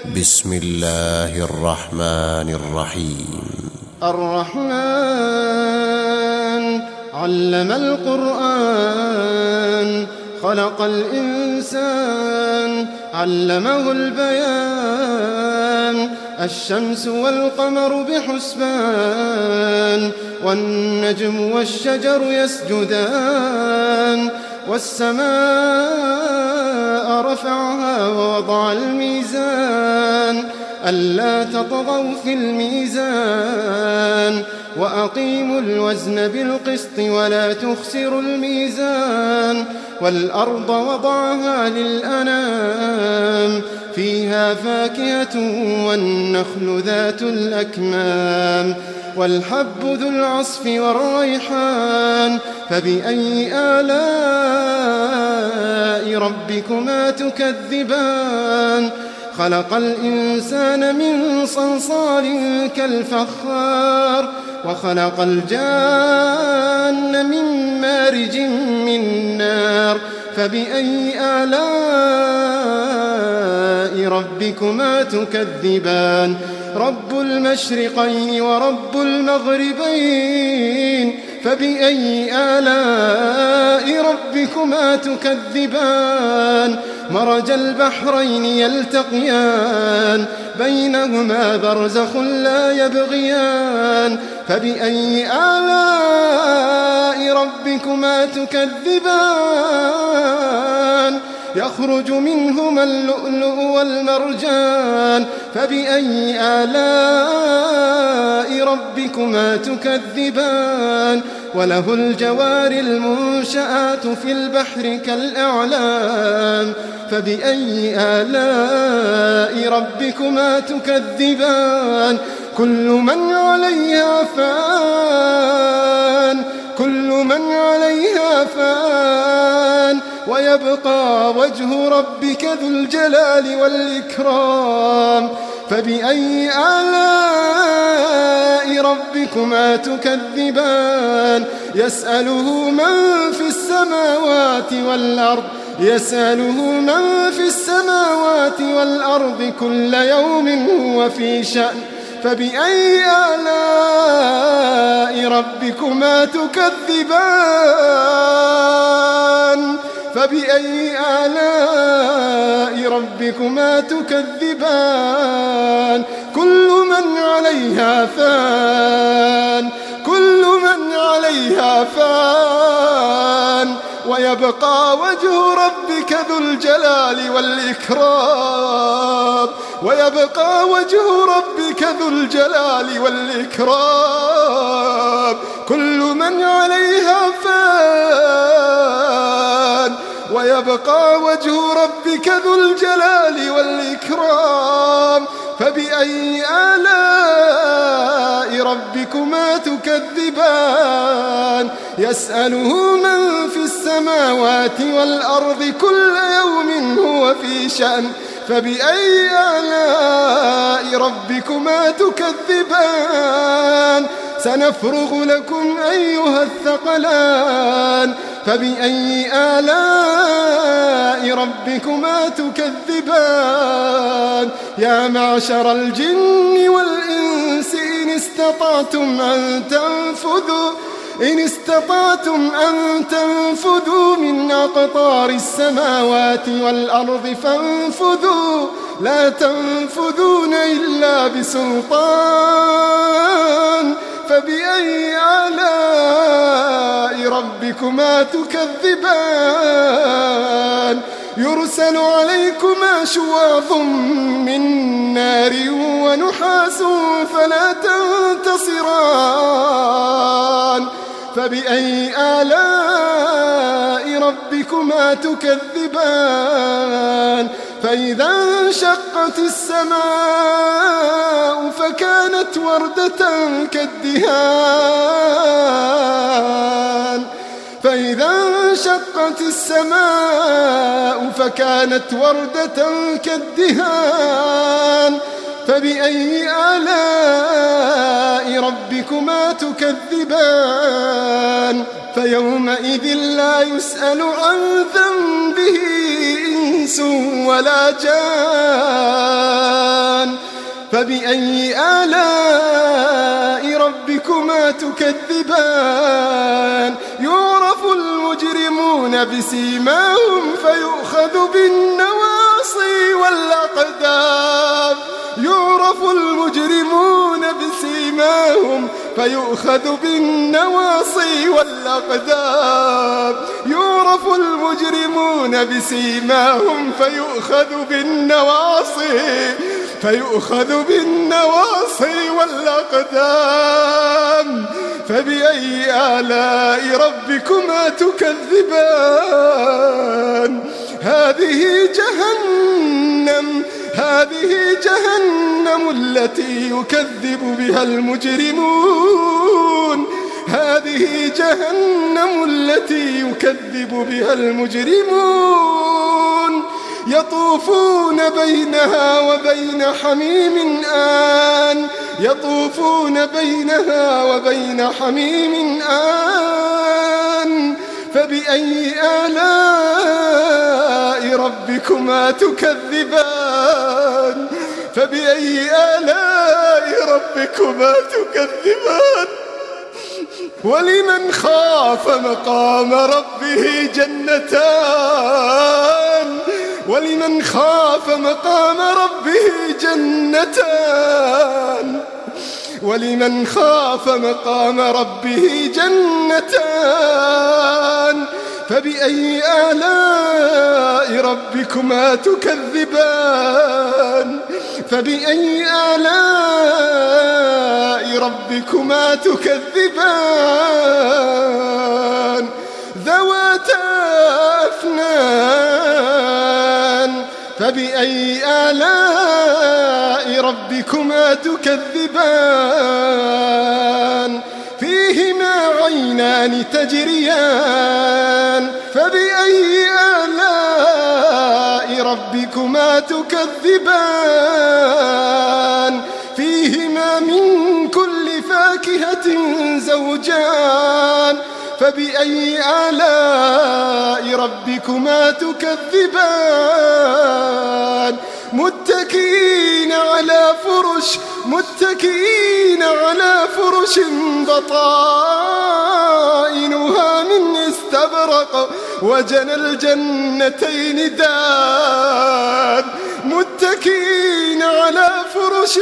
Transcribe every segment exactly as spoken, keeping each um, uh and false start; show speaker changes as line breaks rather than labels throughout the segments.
بسم الله الرحمن الرحيم.
الرحمن علم القرآن خلق الإنسان علمه البيان. الشمس والقمر بحسبان والنجم والشجر يسجدان. والسماء رفعها ووضع الميزان ألا تطغوا في الميزان وأقيموا الوزن بالقسط ولا تخسروا الميزان. والأرض وضعها للأنام فيها فاكهة والنخل ذات الأكمام والحب ذو العصف والريحان. فبأي آلاء ربكما تكذبان؟ خلق الإنسان من صلصال كالفخار وخلق الجان من مارج من نار. فبأي آلاء ربكما تكذبان؟ رب المشرقين ورب المغربين. فبأي آلاء ربكما تكذبان؟ مرج البحرين يلتقيان بينهما برزخ لا يبغيان. فبأي آلاء ربكما تكذبان؟ يخرج منهما اللؤلؤ والمرجان. فبأي آلاء ربكما تكذبان؟ وله الجوار المنشآت في البحر كالأعلام. فبأي آلاء ربكما تكذبان؟ كل من عليها فان كل من عليها فان ويبقى وجه ربك ذو الجلال والإكرام. فبأي آلاء ربكما تكذبان؟ يسأله من في السماوات والأرض يسأله من في السماوات والأرض كل يوم هو في شأن. فبأي آلاء ربكما تكذبان؟ فبأي آلاء ربكما تكذبان؟ كل من عليها فان كل من عليها فان ويبقى وجه ربك ذو الجلال والإكرام ويبقى وجه ربك ذو الجلال والإكرام. كل من عليها فان ويبقى وجه ربك ذو الجلال والإكرام. فبأي آلاء ربكما تكذبان؟ يسأله من في السماوات والأرض كل يوم هو في شأن. فبأي آلاء ربكما تكذبان؟ سنفرغ لكم أيها الثقلان. فبأي آلاء ربكما تكذبان؟ يا معشر الجن والإنس إن استطعتم أن تنفذوا إن استطعتم أن تنفذوا من أقطار السماوات والأرض فانفذوا لا تنفذون إلا بسلطان. فبأي آلاء ربكما تكذبان؟ يرسل عليكما شواظ من نار ونحاس فلا تنتصران. فبأي آلاء ربكما تكذبان؟ فإذا انشقت السماء فكانت وردة كالدهان فإذا انشقت السماء فكانت وردة كالدهان. فبأي آلاء ربكما تكذبان؟ فيومئذ لا يسأل عن ذنبه إنس ولا جان. فبأي آلاء ربكما تكذبان يعرف المجرمون بسيماهم فيؤخذ بالنواصي والأقدام يعرف المجرمون بسيماهم فيؤخذ بالنواصي والأقدام يعرف المجرمون بسيماهم فيؤخذ بالنواصي فيؤخذ بالنواصي والأقدام فبأي آلاء ربكما تكذبان هذه جهنم هذه جهنم التي يكذب بها المجرمون هذه جهنم التي يكذب بها المجرمون يطوفون بينها وبين حميم آن يطوفون بينها وبين حميم آن فبأي آلاء ربكما تكذبان فبأي آلاء ربكما تكذبان ولمن خاف مقام ربه جنتان ولمن خاف مقام ربه جنتان ولمن خاف مقام ربه جنتان فبأي آلاء ربكما تكذبان فبأي آلاء ربكما تكذبان ذواتا أفنان فبأي آلاء ربكما تكذبان فيهما عينان تجريان فبأي آلاء ربكما تكذبان فيهما من كل فاكهة زوجان فبأي آلاء ربكما تكذبان متكئين على فرش متكئين على فرش بطائنها من استبرق وجنى الجنتين دان متكئين على فرش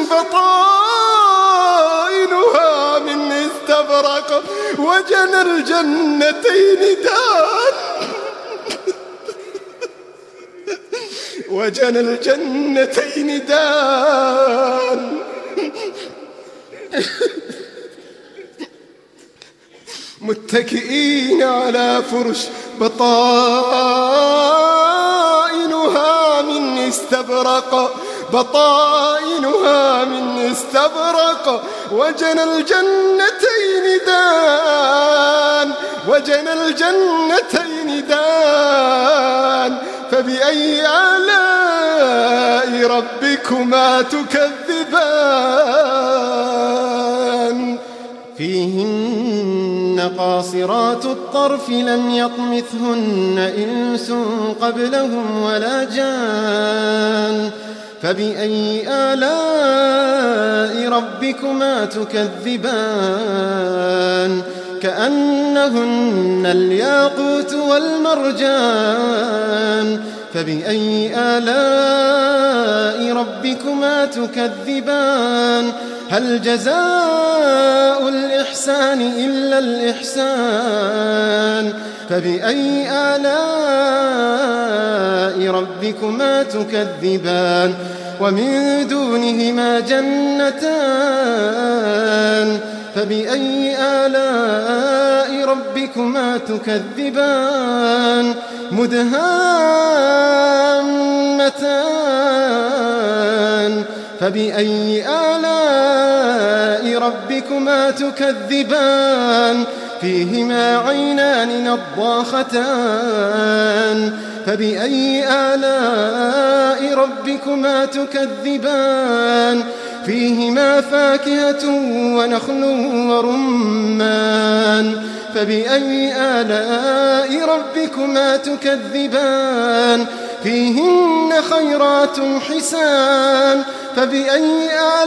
بطائنها من استبرق وجنى الجنتين دان وجنى الجنتين دان متكئين على فرش بطائنها من استبرق بطائنها من استبرق وجنى الجنتين دان وجنى الجنتين دان فبأي آلاء ربكما تكذبان فيهن قاصرات الطرف لم يطمثهن إنس قبلهم ولا جان فبأي آلاء ربكما تكذبان كأنهن الياقوت والمرجان فبأي آلاء ربكما تكذبان هل جزاء الإحسان إلا الإحسان فبأي آلاء ربكما تكذبان ومن دونهما جنتان فبأي آلاء ربكما تكذبان مدهامتان فبأي آلاء ربكما تكذبان فيهما عينان نضاختان فبأي آلاء ربكما تكذبان فيهما فاكهة ونخل ورمان فبأي آلاء ربكما تكذبان فيهن خيرات حسان فبأي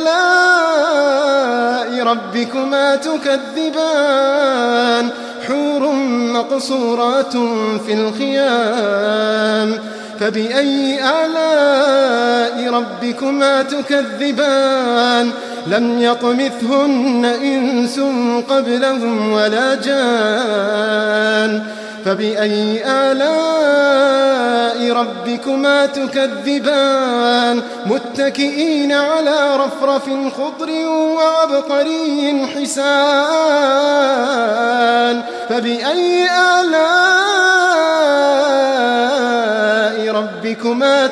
آلاء ربكما تكذبان حور مقصورات في الخيام فبأي آلاء ربكما تكذبان لم يطمثهن إنس قبلهم ولا جان فبأي آلاء ربكما تكذبان متكئين على رفرف خضر وعبقري حسان فبأي آلاء ربكما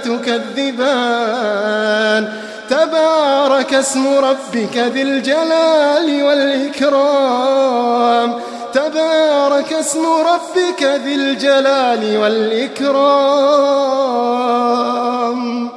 تكذبان تبارك اسم ربك ذي الجلال والإكرام تبارك اسم ربك ذي الجلال والإكرام